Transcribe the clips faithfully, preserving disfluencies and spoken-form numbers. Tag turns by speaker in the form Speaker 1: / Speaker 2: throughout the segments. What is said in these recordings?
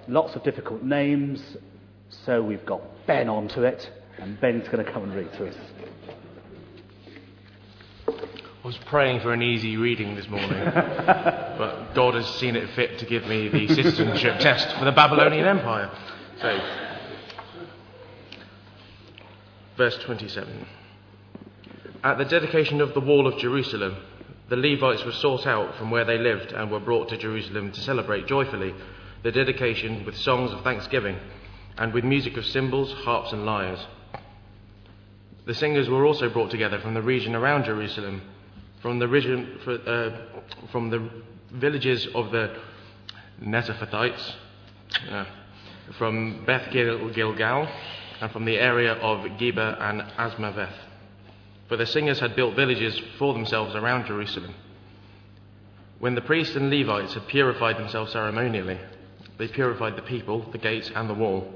Speaker 1: lots of difficult names, so we've got Ben onto it, and Ben's going to come and read to us.
Speaker 2: I was praying for an easy reading this morning, but God has seen it fit to give me the citizenship test for the Babylonian Empire. So, verse twenty-seven. At the dedication of the wall of Jerusalem, the Levites were sought out from where they lived and were brought to Jerusalem to celebrate joyfully the dedication with songs of thanksgiving and with music of cymbals, harps and lyres. The singers were also brought together from the region around Jerusalem, from the region, uh, from the villages of the Netophathites, uh, from Beth Gilgal, and from the area of Geba and Asmaveth. For the singers had built villages for themselves around Jerusalem. When the priests and Levites had purified themselves ceremonially, they purified the people, the gates and the wall.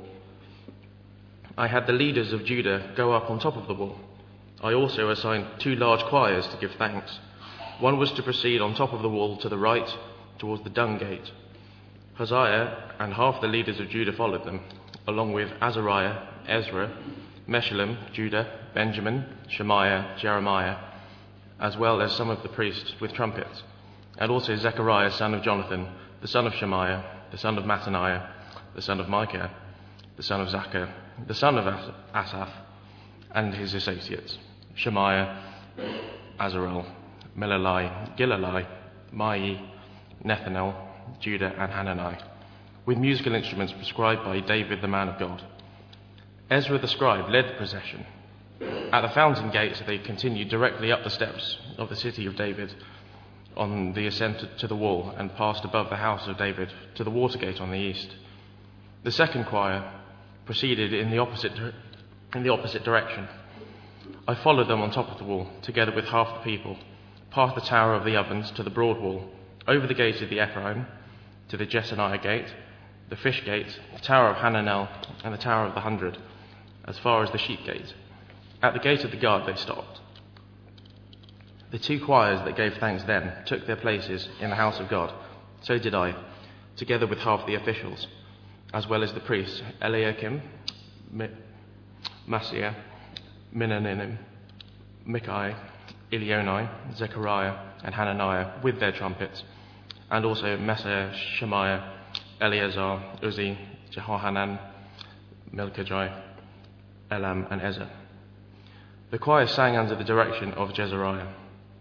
Speaker 2: I had the leaders of Judah go up on top of the wall. I also assigned two large choirs to give thanks. One was to proceed on top of the wall to the right, towards the dung gate. Hosea and half the leaders of Judah followed them, along with Azariah, Ezra, Meshullam, Judah, Benjamin, Shemaiah, Jeremiah, as well as some of the priests with trumpets, and also Zechariah, son of Jonathan, the son of Shemaiah, the son of Mattaniah, the son of Micah, the son of Zachar, the son of Asaph, and his associates, Shemaiah, Azarel, Melalai, Gilalai, Mai, Nethanel, Judah, and Hanani, with musical instruments prescribed by David, the man of God. Ezra the scribe led the procession. At the fountain gates, they continued directly up the steps of the city of David on the ascent to the wall and passed above the house of David to the water gate on the east. The second choir proceeded in the opposite in the opposite direction. I followed them on top of the wall, together with half the people, past the tower of the ovens to the broad wall, over the gate of the Ephraim, to the Jessaniah gate, the fish gate, the tower of Hananel, and the tower of the hundred, as far as the sheep gate. At the gate of the guard they stopped. The two choirs that gave thanks then took their places in the house of God. So did I, together with half the officials, as well as the priests, Eliakim, Maaseiah, Minanim, Mikai, Elionai, Zechariah, and Hananiah with their trumpets, and also Maaseiah, Shemaiah, Eleazar, Uzzi, Jehohanan, Melchijai, Elam, and Ezer. The choir sang under the direction of Jezariah.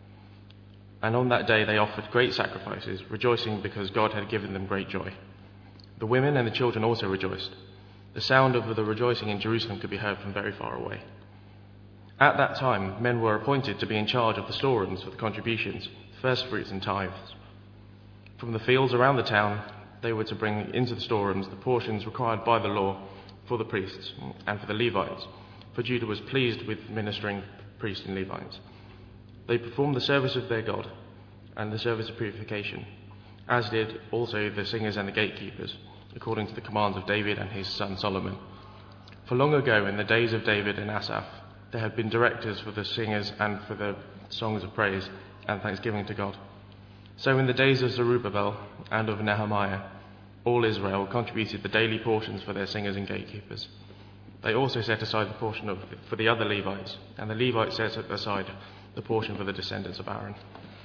Speaker 2: And on that day they offered great sacrifices, rejoicing because God had given them great joy. The women and the children also rejoiced. The sound of the rejoicing in Jerusalem could be heard from very far away. At that time, men were appointed to be in charge of the storerooms for the contributions, first fruits and tithes. From the fields around the town, they were to bring into the storerooms the portions required by the law for the priests and for the Levites, for Judah was pleased with ministering priests and Levites. They performed the service of their God and the service of purification, as did also the singers and the gatekeepers, according to the commands of David and his son Solomon. For long ago, in the days of David and Asaph, there had been directors for the singers and for the songs of praise and thanksgiving to God. So in the days of Zerubbabel and of Nehemiah, all Israel contributed the daily portions for their singers and gatekeepers. They also set aside the portion of, for the other Levites, and the Levites set aside the portion for the descendants of Aaron.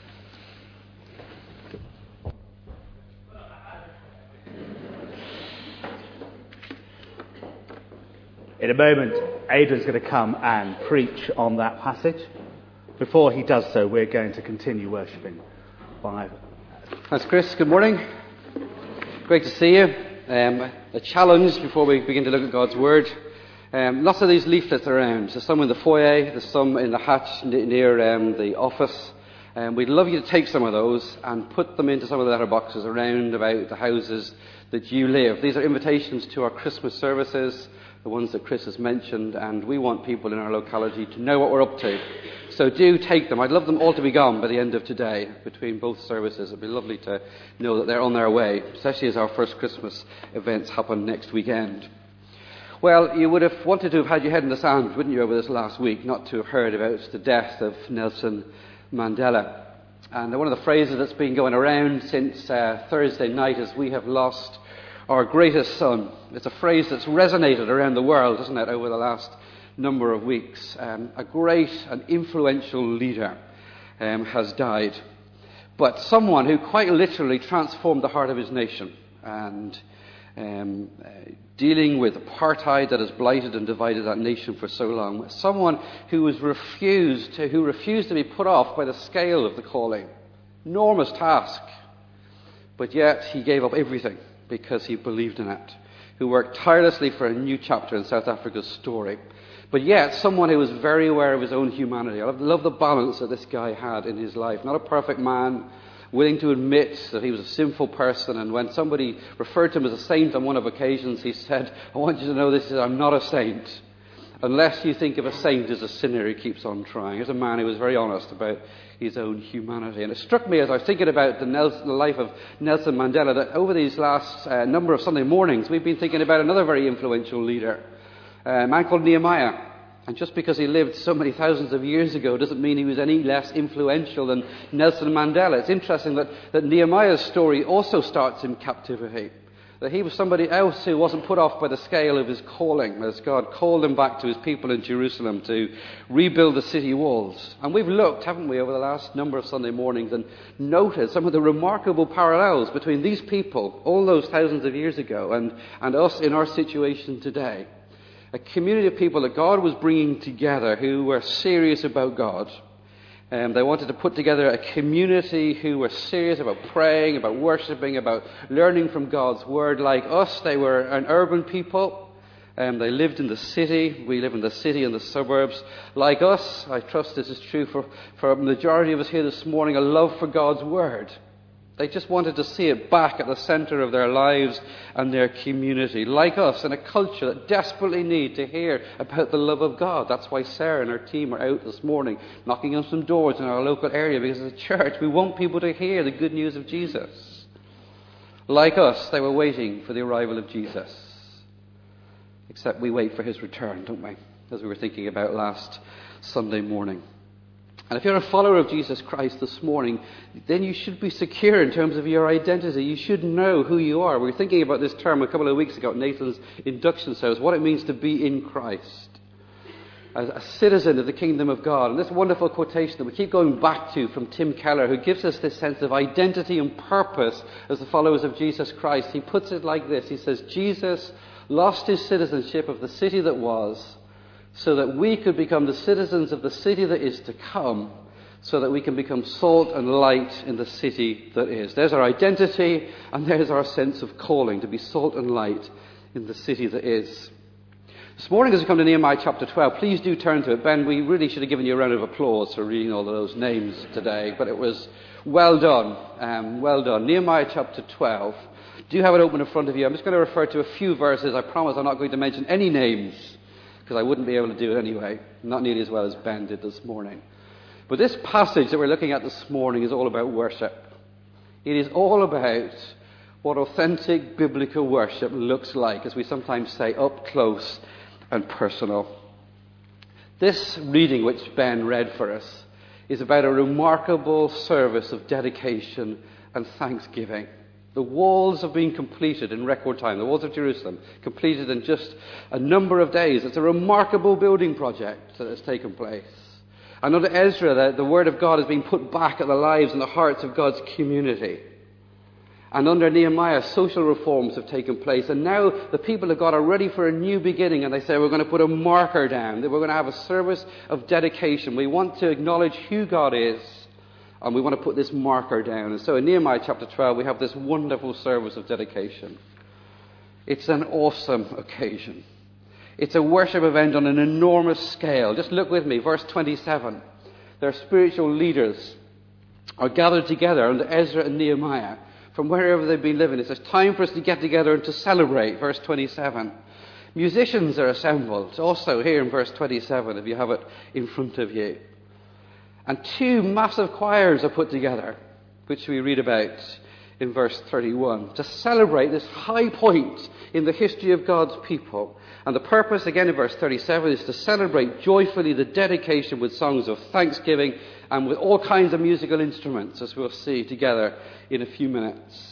Speaker 1: In a moment, Aidan's going to come and preach on that passage. Before he does so, we're going to continue worshipping by...
Speaker 3: Thanks, Chris. Good morning. Great to see you. Um, a challenge before we begin to look at God's Word. Um, lots of these leaflets around. There's some in the foyer, there's some in the hatch near um, the office. Um, we'd love you to take some of those and put them into some of the letterboxes around about the houses that you live. These are invitations to our Christmas services, the ones that Chris has mentioned, and we want people in our locality to know what we're up to. So do take them. I'd love them all to be gone by the end of today, between both services. It'd be lovely to know that they're on their way, especially as our first Christmas events happen next weekend. Well, you would have wanted to have had your head in the sand, wouldn't you, over this last week, not to have heard about the death of Nelson Mandela. And one of the phrases that's been going around since uh, Thursday night is, we have lost our greatest son. It's a phrase that's resonated around the world, isn't it, over the last number of weeks. Um, a great and influential leader um, has died. But someone who quite literally transformed the heart of his nation and um, uh, dealing with apartheid that has blighted and divided that nation for so long. Someone who was refused to, who refused to be put off by the scale of the calling. Enormous task. But yet he gave up everything because he believed in it. Who worked tirelessly for a new chapter in South Africa's story. But yet someone who was very aware of his own humanity. I love, love the balance that this guy had in his life. Not a perfect man, willing to admit that he was a sinful person. And when somebody referred to him as a saint on one of occasions, he said, I want you to know this, I'm not a saint. Unless you think of a saint as a sinner who keeps on trying. Here's a man who was very honest about his own humanity. And it struck me as I was thinking about the, Nelson, the life of Nelson Mandela that over these last uh, number of Sunday mornings, we've been thinking about another very influential leader, a man called Nehemiah. And just because he lived so many thousands of years ago doesn't mean he was any less influential than Nelson Mandela. It's interesting that, that Nehemiah's story also starts in captivity. That he was somebody else who wasn't put off by the scale of his calling, as God called him back to his people in Jerusalem to rebuild the city walls. And we've looked, haven't we, over the last number of Sunday mornings and noted some of the remarkable parallels between these people all those thousands of years ago and, and us in our situation today. A community of people that God was bringing together who were serious about God. Um, they wanted to put together a community who were serious about praying, about worshipping, about learning from God's Word. Like us, they were an urban people. Um, they lived in the city. We live in the city and the suburbs. Like us, I trust this is true for, for a majority of us here this morning, a love for God's Word. They just wanted to see it back at the centre of their lives and their community. Like us, in a culture that desperately need to hear about the love of God. That's why Sarah and her team are out this morning, knocking on some doors in our local area, because as a church, we want people to hear the good news of Jesus. Like us, they were waiting for the arrival of Jesus. Except we wait for his return, don't we? As we were thinking about last Sunday morning. And if you're a follower of Jesus Christ this morning, then you should be secure in terms of your identity. You should know who you are. We were thinking about this term a couple of weeks ago at Nathan's induction service, what it means to be in Christ. As a citizen of the kingdom of God. And this wonderful quotation that we keep going back to from Tim Keller, who gives us this sense of identity and purpose as the followers of Jesus Christ. He puts it like this. He says, Jesus lost his citizenship of the city that was, so that we could become the citizens of the city that is to come, so that we can become salt and light in the city that is. There's our identity, and there's our sense of calling, to be salt and light in the city that is. This morning as we come to Nehemiah chapter twelve, please do turn to it. Ben, we really should have given you a round of applause for reading all of those names today, but it was well done, um, well done. Nehemiah chapter twelve. Do you have it open in front of you? I'm just going to refer to a few verses. I promise I'm not going to mention any names, because I wouldn't be able to do it anyway, not nearly as well as Ben did this morning. But this passage that we're looking at this morning is all about worship. It is all about what authentic biblical worship looks like, as we sometimes say, up close and personal. This reading which Ben read for us is about a remarkable service of dedication and thanksgiving. The walls have been completed in record time. The walls of Jerusalem completed in just a number of days. It's a remarkable building project that has taken place. And under Ezra, the, the word of God has been put back at the lives and the hearts of God's community. And under Nehemiah, social reforms have taken place. And now the people of God are ready for a new beginning. And they say, we're going to put a marker down. We're going to have a service of dedication. We want to acknowledge who God is. And we want to put this marker down. And so in Nehemiah chapter twelve, we have this wonderful service of dedication. It's an awesome occasion. It's a worship event on an enormous scale. Just look with me, verse twenty-seven. Their spiritual leaders are gathered together under Ezra and Nehemiah from wherever they've been living. It says, time for us to get together and to celebrate, verse twenty-seven. Musicians are assembled, also here in verse twenty-seven, if you have it in front of you. And two massive choirs are put together, which we read about in verse thirty-one, to celebrate this high point in the history of God's people. And the purpose, again in verse thirty-seven, is to celebrate joyfully the dedication with songs of thanksgiving and with all kinds of musical instruments, as we'll see together in a few minutes.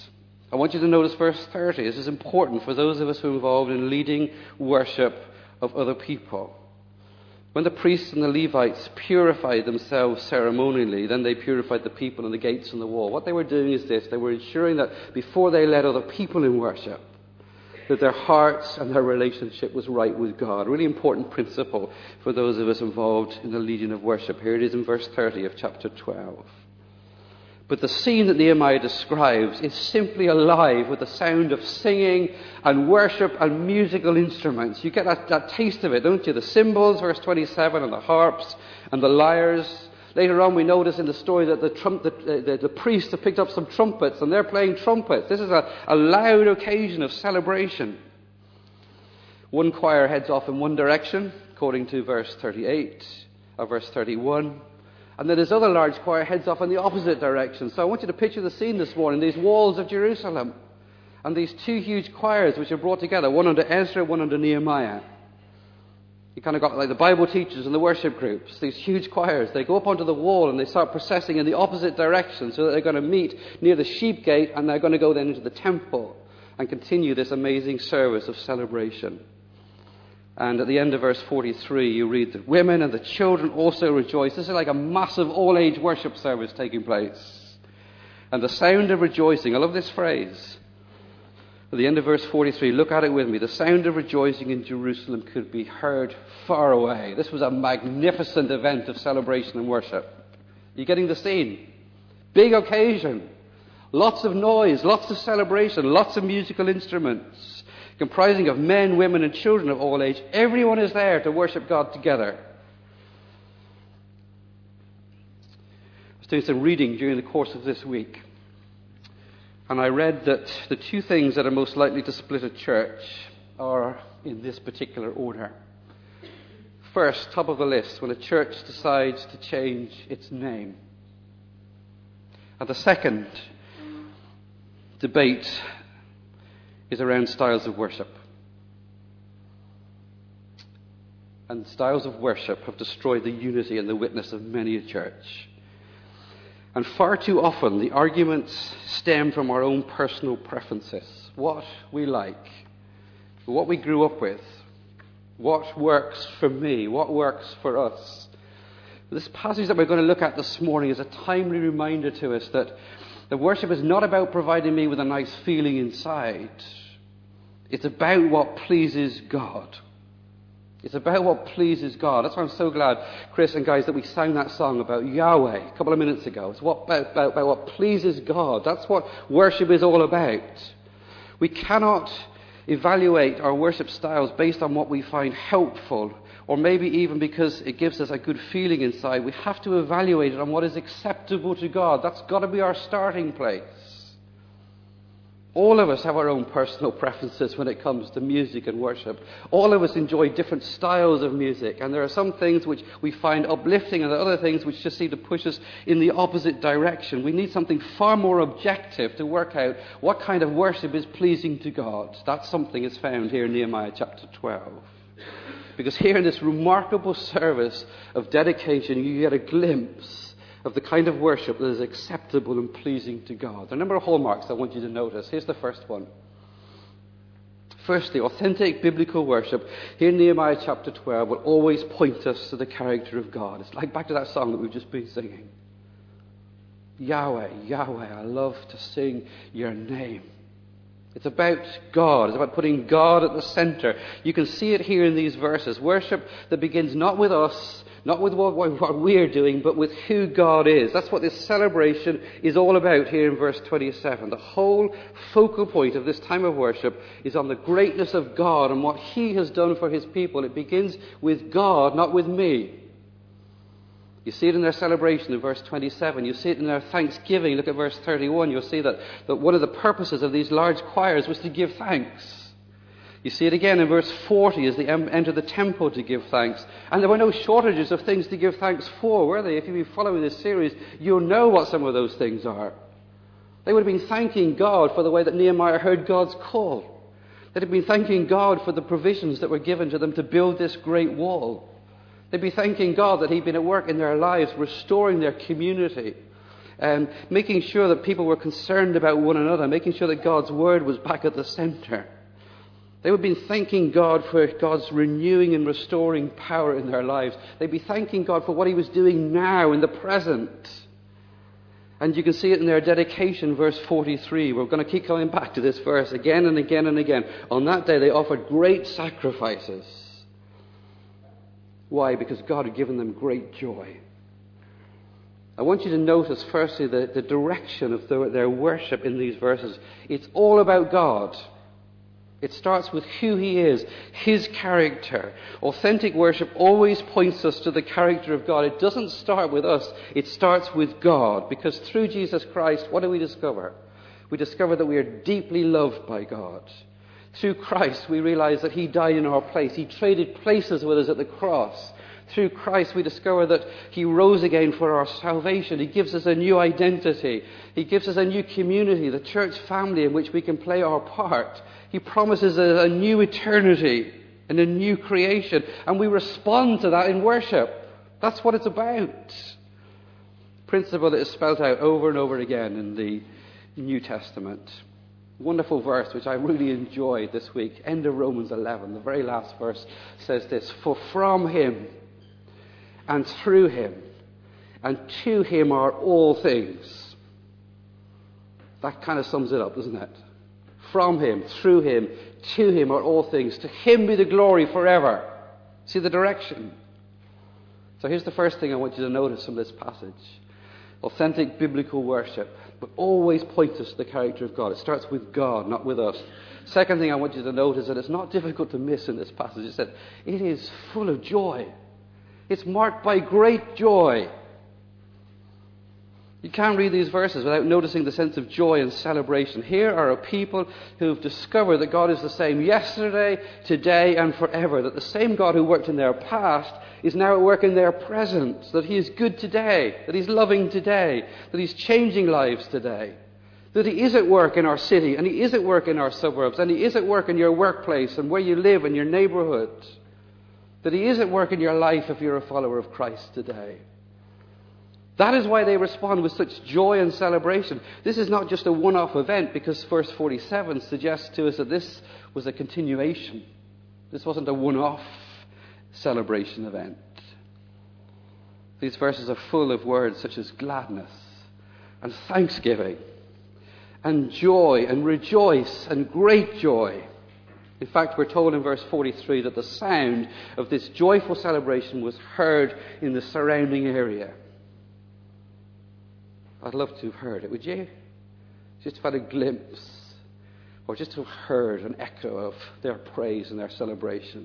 Speaker 3: I want you to notice verse thirty. This is important for those of us who are involved in leading worship of other people. When the priests and the Levites purified themselves ceremonially, then they purified the people and the gates and the wall. What they were doing is this. They were ensuring that before they led other people in worship, that their hearts and their relationship was right with God. A really important principle for those of us involved in the leading of worship. Here it is in verse thirty of chapter twelve. But the scene that Nehemiah describes is simply alive with the sound of singing and worship and musical instruments. You get that, that taste of it, don't you? The cymbals, verse twenty-seven, and the harps and the lyres. Later on we notice in the story that the, trump, the, the, the priests have picked up some trumpets and they're playing trumpets. This is a, a loud occasion of celebration. One choir heads off in one direction, according to verse thirty-eight or verse thirty-one. And then this other large choir heads off in the opposite direction. So I want you to picture the scene this morning, these walls of Jerusalem. And these two huge choirs which are brought together, one under Ezra, one under Nehemiah. You kind of got like the Bible teachers and the worship groups, these huge choirs. They go up onto the wall and they start processing in the opposite direction so that they're going to meet near the sheep gate and they're going to go then into the temple and continue this amazing service of celebration. And at the end of verse forty-three, you read that women and the children also rejoice. This is like a massive all-age worship service taking place. And the sound of rejoicing, I love this phrase. At the end of verse forty-three, look at it with me. The sound of rejoicing in Jerusalem could be heard far away. This was a magnificent event of celebration and worship. You getting the scene? Big occasion. Lots of noise, lots of celebration, lots of musical instruments. Comprising of men, women and children of all age. Everyone is there to worship God together. I was doing some reading during the course of this week. And I read that the two things that are most likely to split a church are in this particular order. First, top of the list, when a church decides to change its name. And the second debate is around styles of worship. And styles of worship have destroyed the unity and the witness of many a church. And far too often the arguments stem from our own personal preferences. What we like, what we grew up with, what works for me, what works for us. This passage that we're going to look at this morning is a timely reminder to us that the worship is not about providing me with a nice feeling inside. It's about what pleases God. It's about what pleases God. That's why I'm so glad, Chris and guys, that we sang that song about Yahweh a couple of minutes ago. It's what, about, about, about what pleases God. That's what worship is all about. We cannot evaluate our worship styles based on what we find helpful, or maybe even because it gives us a good feeling inside. We have to evaluate it on what is acceptable to God. That's got to be our starting place. All of us have our own personal preferences when it comes to music and worship. All of us enjoy different styles of music, and there are some things which we find uplifting and there are other things which just seem to push us in the opposite direction. We need something far more objective to work out what kind of worship is pleasing to God. That something is found here in Nehemiah chapter twelve. Because here in this remarkable service of dedication, you get a glimpse of the kind of worship that is acceptable and pleasing to God. There are a number of hallmarks I want you to notice. Here's the first one. Firstly, authentic biblical worship here in Nehemiah chapter twelve will always point us to the character of God. It's like back to that song that we've just been singing. Yahweh, Yahweh, I love to sing your name. It's about God. It's about putting God at the center. You can see it here in these verses. Worship that begins not with us, not with what, what we're doing, but with who God is. That's what this celebration is all about here in verse twenty-seven. The whole focal point of this time of worship is on the greatness of God and what He has done for His people. It begins with God, not with me. You see it in their celebration in verse twenty-seven. You see it in their thanksgiving. Look at verse thirty-one. You'll see that, that one of the purposes of these large choirs was to give thanks. You see it again in verse forty as they enter the temple to give thanks. And there were no shortages of things to give thanks for, were they? If you've been following this series, you'll know what some of those things are. They would have been thanking God for the way that Nehemiah heard God's call. They'd have been thanking God for the provisions that were given to them to build this great wall. They'd be thanking God that He'd been at work in their lives, restoring their community, um, making sure that people were concerned about one another, making sure that God's word was back at the center. They would be thanking God for God's renewing and restoring power in their lives. They'd be thanking God for what he was doing now in the present. And you can see it in their dedication, verse forty-three. We're going to keep coming back to this verse again and again and again. On that day they offered great sacrifices. Why? Because God had given them great joy. I want you to notice firstly the, the direction of the, their worship in these verses. It's all about God. It starts with who he is, his character. Authentic worship always points us to the character of God. It doesn't start with us, it starts with God. Because through Jesus Christ, what do we discover? We discover that we are deeply loved by God. Through Christ, we realize that he died in our place. He traded places with us at the cross. Through Christ, we discover that he rose again for our salvation. He gives us a new identity. He gives us a new community, the church family in which we can play our part. He promises a, a new eternity and a new creation. And we respond to that in worship. That's what it's about. Principle that is spelled out over and over again in the New Testament. Wonderful verse which I really enjoyed this week. End of Romans eleven. The very last verse says this. For from him and through him and to him are all things. That kind of sums it up, doesn't it? From him, through him, to him are all things. To him be the glory forever. See the direction. So here's the first thing I want you to notice from this passage. Authentic biblical worship but always points us to the character of God. It starts with God, not with us. Second thing I want you to notice, that it's not difficult to miss in this passage, is that it is full of joy. It's marked by great joy. You can't read these verses without noticing the sense of joy and celebration. Here are a people who have discovered that God is the same yesterday, today, and forever. That the same God who worked in their past is now at work in their present. That he is good today. That he's loving today. That he's changing lives today. That he is at work in our city, and he is at work in our suburbs, and he is at work in your workplace and where you live in your neighborhood. That he is at work in your life if you're a follower of Christ today. That is why they respond with such joy and celebration. This is not just a one-off event, because verse forty-seven suggests to us that this was a continuation. This wasn't a one-off celebration event. These verses are full of words such as gladness and thanksgiving and joy and rejoice and great joy. In fact, we're told in verse forty-three that the sound of this joyful celebration was heard in the surrounding area. I'd love to have heard it, would you? Just to have had a glimpse, or just to have heard an echo of their praise and their celebration.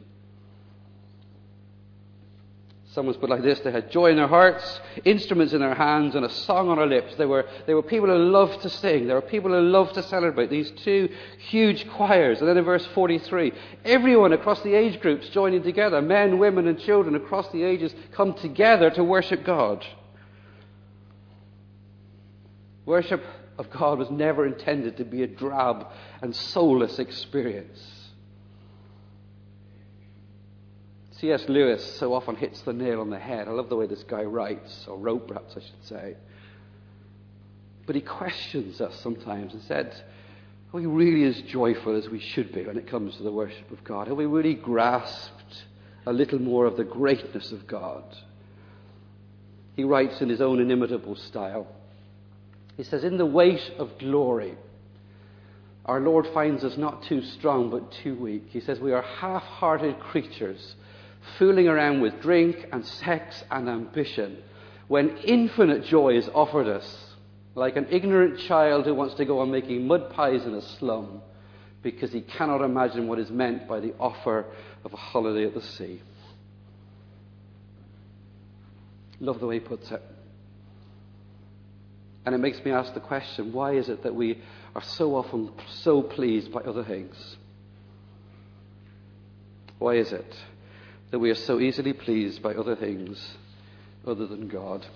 Speaker 3: Someone's put it like this: they had joy in their hearts, instruments in their hands, and a song on their lips. They were, they were people who loved to sing. They were people who loved to celebrate. These two huge choirs. And then in verse forty-three, everyone across the age groups joining together, men, women, and children across the ages, come together to worship God. Worship of God was never intended to be a drab and soulless experience. C S Lewis so often hits the nail on the head. I love the way this guy writes, or wrote perhaps I should say. But he questions us sometimes and said, are we really as joyful as we should be when it comes to the worship of God? Have we really grasped a little more of the greatness of God? He writes in his own inimitable style. He says, in the weight of glory, our Lord finds us not too strong but too weak. He says we are half-hearted creatures, fooling around with drink and sex and ambition, when infinite joy is offered us, like an ignorant child who wants to go on making mud pies in a slum because he cannot imagine what is meant by the offer of a holiday at the sea. Love the way he puts it. And it makes me ask the question, why is it that we are so often so pleased by other things? Why is it that we are so easily pleased by other things other than God?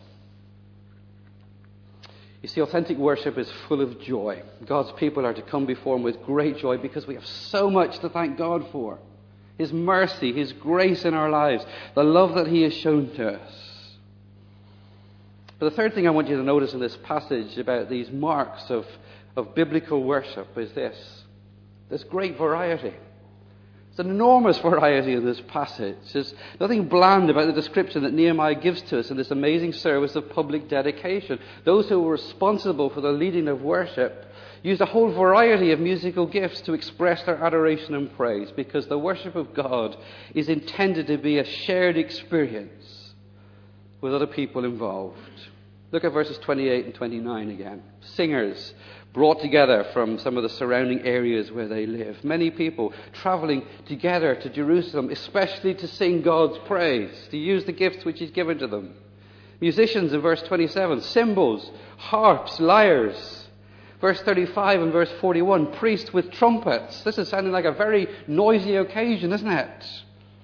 Speaker 3: You see, authentic worship is full of joy. God's people are to come before him with great joy because we have so much to thank God for. His mercy, his grace in our lives, the love that he has shown to us. But the third thing I want you to notice in this passage about these marks of, of biblical worship is this. There's great variety. There's an enormous variety in this passage. There's nothing bland about the description that Nehemiah gives to us in this amazing service of public dedication. Those who were responsible for the leading of worship used a whole variety of musical gifts to express their adoration and praise, because the worship of God is intended to be a shared experience with other people involved. Look at verses twenty-eight and twenty-nine again. Singers brought together from some of the surrounding areas where they live. Many people travelling together to Jerusalem, especially to sing God's praise, to use the gifts which He's given to them. Musicians in verse twenty-seven, cymbals, harps, lyres. Verse thirty-five and verse forty-one, priests with trumpets. This is sounding like a very noisy occasion, isn't it?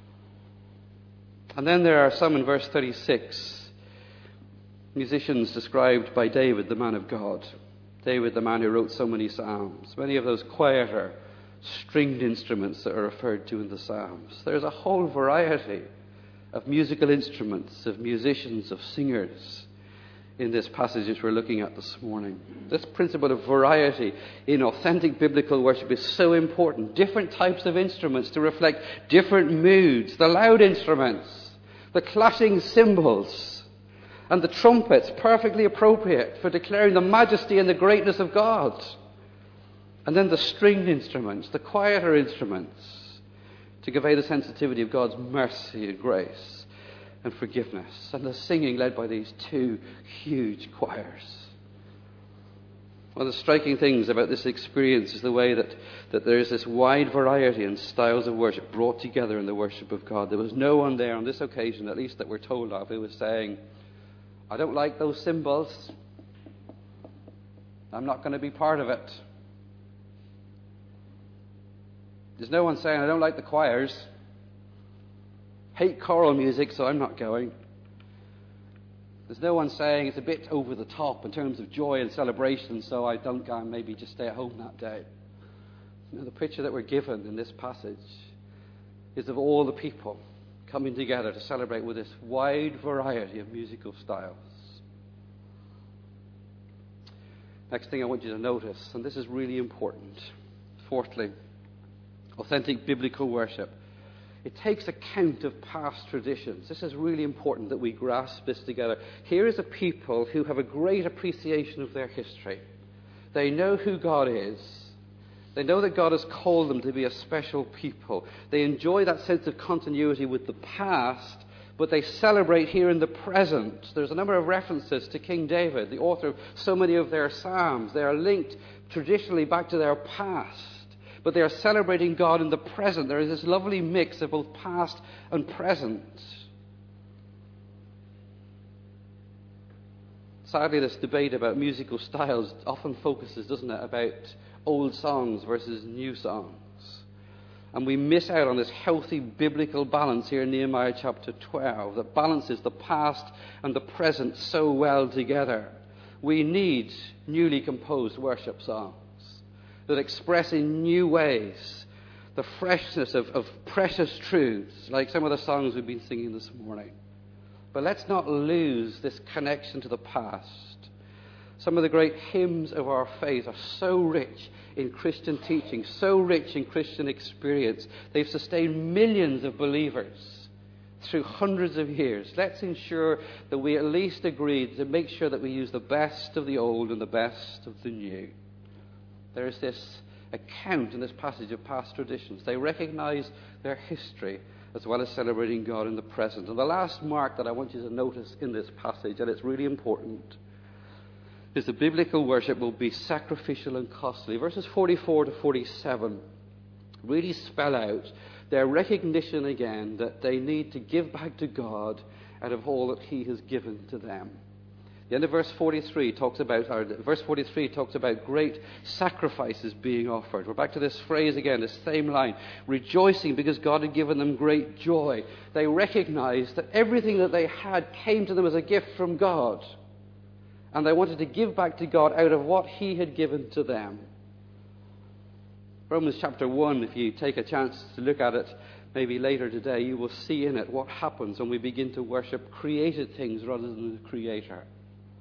Speaker 3: And then there are some in verse thirty-six, musicians described by David, the man of God. David, the man who wrote so many psalms. Many of those quieter, stringed instruments that are referred to in the psalms. There's a whole variety of musical instruments, of musicians, of singers in this passage which we're looking at this morning. This principle of variety in authentic biblical worship is so important. Different types of instruments to reflect different moods. The loud instruments, the clashing cymbals, and the trumpets, perfectly appropriate for declaring the majesty and the greatness of God. And then the stringed instruments, the quieter instruments, to convey the sensitivity of God's mercy and grace and forgiveness. And the singing led by these two huge choirs. One of the striking things about this experience is the way that, that there is this wide variety in styles of worship brought together in the worship of God. There was no one there on this occasion, at least that we're told of, who was saying, I don't like those cymbals. I'm not going to be part of it. There's no one saying, I don't like the choirs. Hate choral music, so I'm not going. There's no one saying it's a bit over the top in terms of joy and celebration, so I don't go and maybe just stay at home that day. You know, the picture that we're given in this passage is of all the people coming together to celebrate with this wide variety of musical styles. Next thing I want you to notice, and this is really important. Fourthly, authentic biblical worship. It takes account of past traditions. This is really important that we grasp this together. Here is a people who have a great appreciation of their history. They know who God is. They know that God has called them to be a special people. They enjoy that sense of continuity with the past, but they celebrate here in the present. There's a number of references to King David, the author of so many of their psalms. They are linked traditionally back to their past, but they are celebrating God in the present. There is this lovely mix of both past and present. Sadly, this debate about musical styles often focuses, doesn't it, about old songs versus new songs. And we miss out on this healthy biblical balance here in Nehemiah chapter twelve that balances the past and the present so well together. We need newly composed worship songs that express in new ways the freshness of, of precious truths, like some of the songs we've been singing this morning. But let's not lose this connection to the past. Some of the great hymns of our faith are so rich in Christian teaching, so rich in Christian experience. They've sustained millions of believers through hundreds of years. Let's ensure that we at least agree to make sure that we use the best of the old and the best of the new. There is this account in this passage of past traditions. They recognize their history as well as celebrating God in the present. And the last mark that I want you to notice in this passage, and it's really important, is that biblical worship will be sacrificial and costly. Verses forty-four to forty-seven really spell out their recognition again that they need to give back to God out of all that He has given to them. The end of verse forty-three talks about, or verse forty-three talks about great sacrifices being offered. We're back to this phrase again, this same line, rejoicing because God had given them great joy. They recognized that everything that they had came to them as a gift from God. And they wanted to give back to God out of what He had given to them. Romans chapter one, if you take a chance to look at it maybe later today, you will see in it what happens when we begin to worship created things rather than the Creator.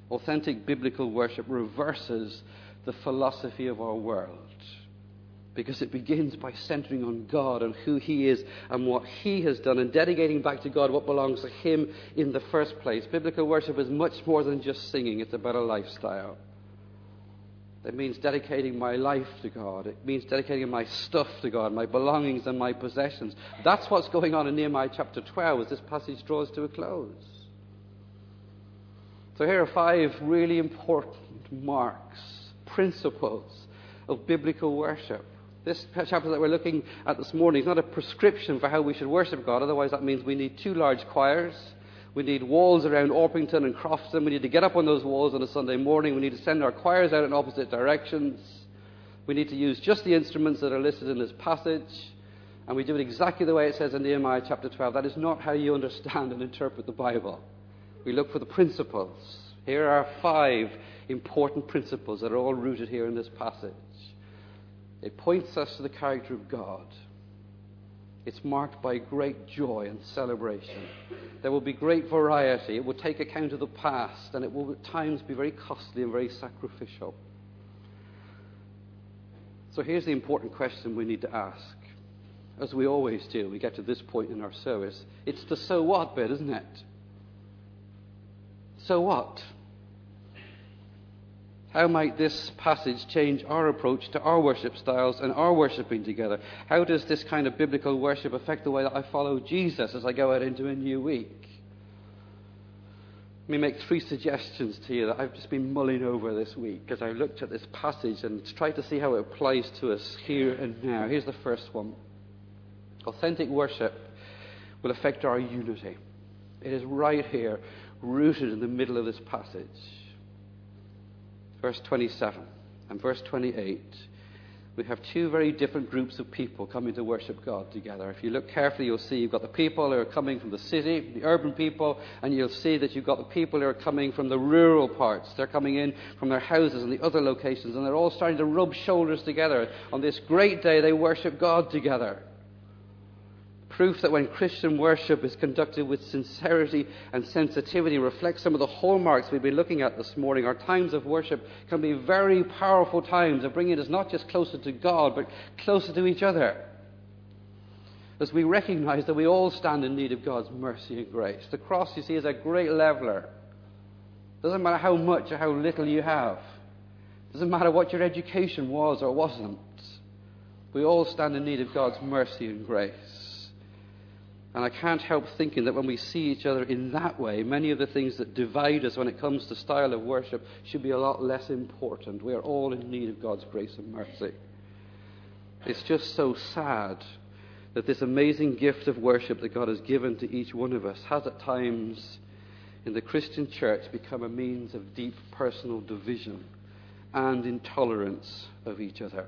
Speaker 3: Authentic biblical worship reverses the philosophy of our world, because it begins by centering on God and who He is and what He has done, and dedicating back to God what belongs to Him in the first place. Biblical worship is much more than just singing. It's about a lifestyle. It means dedicating my life to God. It means dedicating my stuff to God, my belongings and my possessions. That's what's going on in Nehemiah chapter twelve as this passage draws to a close. So here are five really important marks, principles of biblical worship. This chapter that we're looking at this morning is not a prescription for how we should worship God. Otherwise, that means we need two large choirs. We need walls around Orpington and Crofton. We need to get up on those walls on a Sunday morning. We need to send our choirs out in opposite directions. We need to use just the instruments that are listed in this passage. And we do it exactly the way it says in Nehemiah chapter twelve. That is not how you understand and interpret the Bible. We look for the principles. Here are five important principles that are all rooted here in this passage. It points us to the character of God. It's marked by great joy and celebration. There will be great variety. It will take account of the past, and it will at times be very costly and very sacrificial. So here's the important question we need to ask. As we always do, we get to this point in our service. It's the so what bit, isn't it? So what? How might this passage change our approach to our worship styles and our worshipping together? How does this kind of biblical worship affect the way that I follow Jesus as I go out into a new week? Let me make three suggestions to you that I've just been mulling over this week as I looked at this passage and tried to see how it applies to us here and now. Here's the first one. Authentic worship will affect our unity. It is right here, rooted in the middle of this passage. Verse twenty-seven and verse twenty-eight, we have two very different groups of people coming to worship God together. If you look carefully, you'll see you've got the people who are coming from the city, the urban people, and you'll see that you've got the people who are coming from the rural parts. They're coming in from their houses and the other locations, and they're all starting to rub shoulders together. On this great day, they worship God together. Proof that when Christian worship is conducted with sincerity and sensitivity reflects some of the hallmarks we've been looking at this morning. Our times of worship can be very powerful times of bringing us not just closer to God, but closer to each other. As we recognize that we all stand in need of God's mercy and grace. The cross, you see, is a great leveler. Doesn't matter how much or how little you have. Doesn't matter what your education was or wasn't. We all stand in need of God's mercy and grace. And I can't help thinking that when we see each other in that way, many of the things that divide us when it comes to style of worship should be a lot less important. We are all in need of God's grace and mercy. It's just so sad that this amazing gift of worship that God has given to each one of us has at times in the Christian church become a means of deep personal division and intolerance of each other.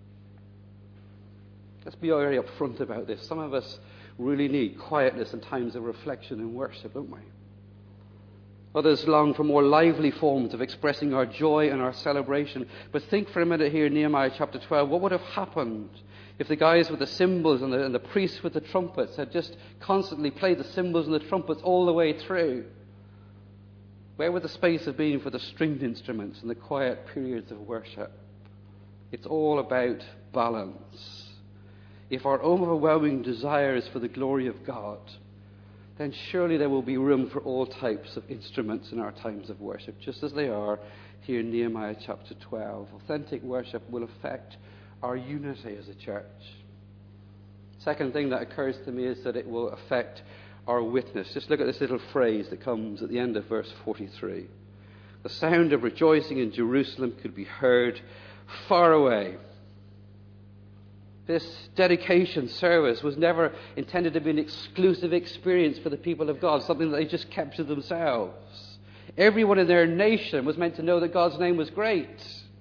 Speaker 3: Let's be very upfront about this. Some of us really need quietness and times of reflection and worship, don't we? Others long for more lively forms of expressing our joy and our celebration. But think for a minute here in Nehemiah chapter twelve, what would have happened if the guys with the cymbals and the, and the priests with the trumpets had just constantly played the cymbals and the trumpets all the way through? Where would the space have been for the stringed instruments and the quiet periods of worship? It's all about balance. If our overwhelming desire is for the glory of God, then surely there will be room for all types of instruments in our times of worship, just as they are here in Nehemiah chapter twelve. Authentic worship will affect our unity as a church. Second thing that occurs to me is that it will affect our witness. Just look at this little phrase that comes at the end of verse forty-three. The sound of rejoicing in Jerusalem could be heard far away. This dedication service was never intended to be an exclusive experience for the people of God, something that they just kept to themselves. Everyone in their nation was meant to know that God's name was great.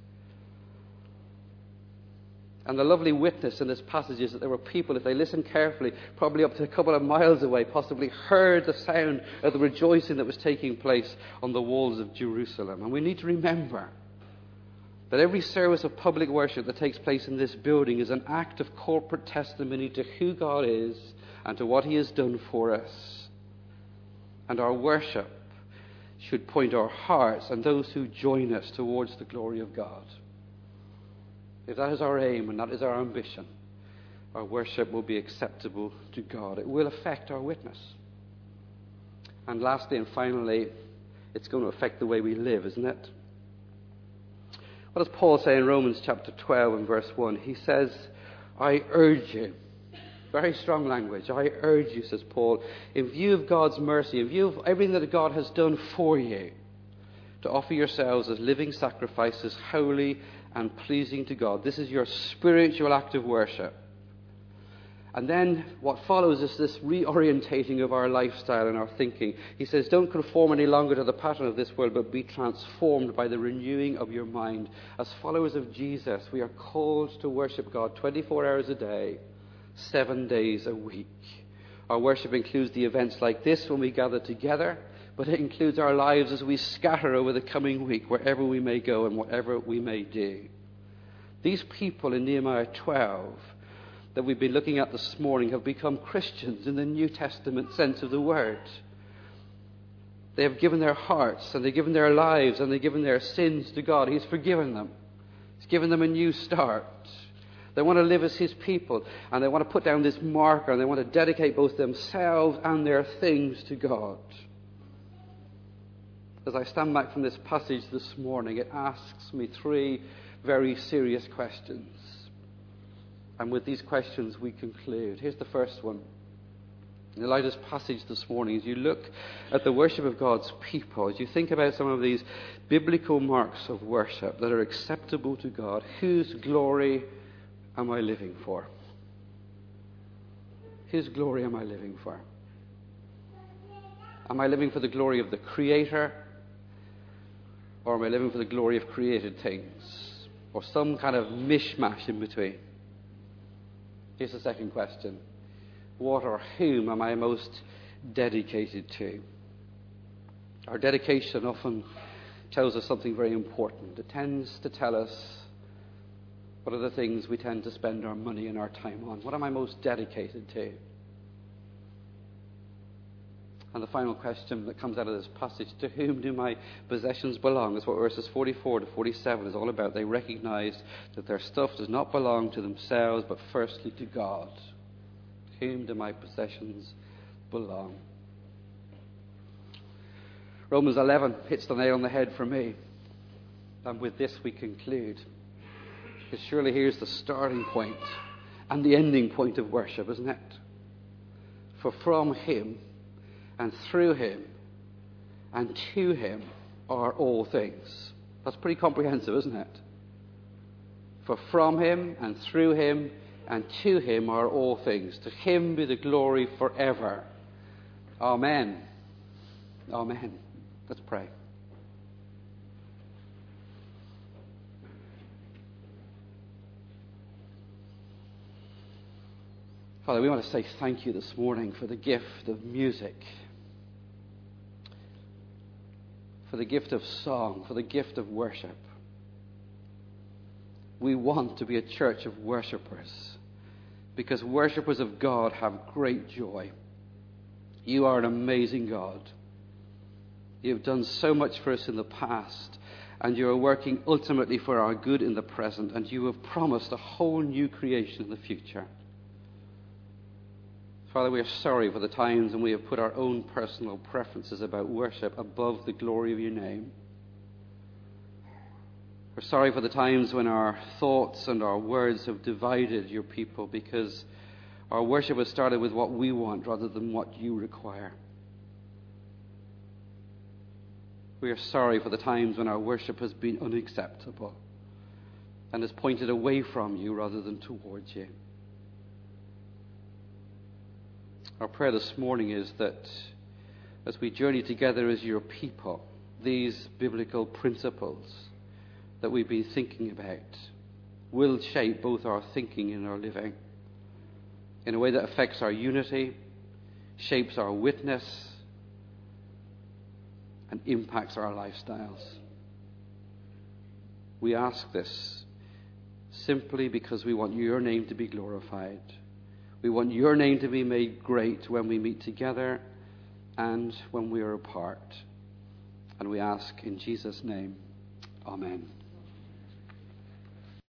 Speaker 3: And the lovely witness in this passage is that there were people, if they listened carefully, probably up to a couple of miles away, possibly heard the sound of the rejoicing that was taking place on the walls of Jerusalem. And we need to remember that every service of public worship that takes place in this building is an act of corporate testimony to who God is and to what He has done for us. And our worship should point our hearts and those who join us towards the glory of God. If that is our aim and that is our ambition, our worship will be acceptable to God. It will affect our witness. And lastly and finally, it's going to affect the way we live, isn't it? What does Paul say in Romans chapter twelve and verse one? He says, I urge you, very strong language, I urge you, says Paul, in view of God's mercy, in view of everything that God has done for you, to offer yourselves as living sacrifices, holy and pleasing to God. This is your spiritual act of worship. And then what follows is this reorientating of our lifestyle and our thinking. He says, don't conform any longer to the pattern of this world, but be transformed by the renewing of your mind. As followers of Jesus, we are called to worship God twenty-four hours a day, seven days a week. Our worship includes the events like this when we gather together, but it includes our lives as we scatter over the coming week, wherever we may go and whatever we may do. These people in Nehemiah twelve that we've been looking at this morning have become Christians in the New Testament sense of the word. They have given their hearts and they've given their lives and they've given their sins to God. He's forgiven them. He's given them a new start. They want to live as His people, and they want to put down this marker, and they want to dedicate both themselves and their things to God. As I stand back from this passage this morning, it asks me three very serious questions. And with these questions we conclude. Here's the first one. In the light of this passage this morning, as you look at the worship of God's people, as you think about some of these biblical marks of worship that are acceptable to God, whose glory am I living for? Whose glory am I living for? Am I living for the glory of the Creator? Or am I living for the glory of created things? Or some kind of mishmash in between? Here's the second question. What or whom am I most dedicated to? Our dedication often tells us something very important. It tends to tell us what are the things we tend to spend our money and our time on. What am I most dedicated to? And the final question that comes out of this passage, to whom do my possessions belong? That's what verses forty-four to forty-seven is all about. They recognize that their stuff does not belong to themselves, but firstly to God. To whom do my possessions belong? Romans eleven hits the nail on the head for me. And with this we conclude. Because surely here's the starting point and the ending point of worship, isn't it? For from Him and through Him and to Him are all things. That's pretty comprehensive, isn't it? For from Him and through Him and to Him are all things. To Him be the glory forever. Amen. Amen. Let's pray. Father, we want to say thank you this morning for the gift of music, for the gift of song, for the gift of worship. We want to be a church of worshippers, because worshippers of God have great joy. You are an amazing God. You have done so much for us in the past, and you are working ultimately for our good in the present, and you have promised a whole new creation in the future. Father, we are sorry for the times when we have put our own personal preferences about worship above the glory of your name. We're sorry for the times when our thoughts and our words have divided your people, because our worship has started with what we want rather than what you require. We are sorry for the times when our worship has been unacceptable and has pointed away from you rather than towards you. Our prayer this morning is that as we journey together as your people, these biblical principles that we've been thinking about will shape both our thinking and our living in a way that affects our unity, shapes our witness, and impacts our lifestyles. We ask this simply because we want your name to be glorified. We want your name to be made great when we meet together and when we are apart. And we ask in Jesus' name, amen.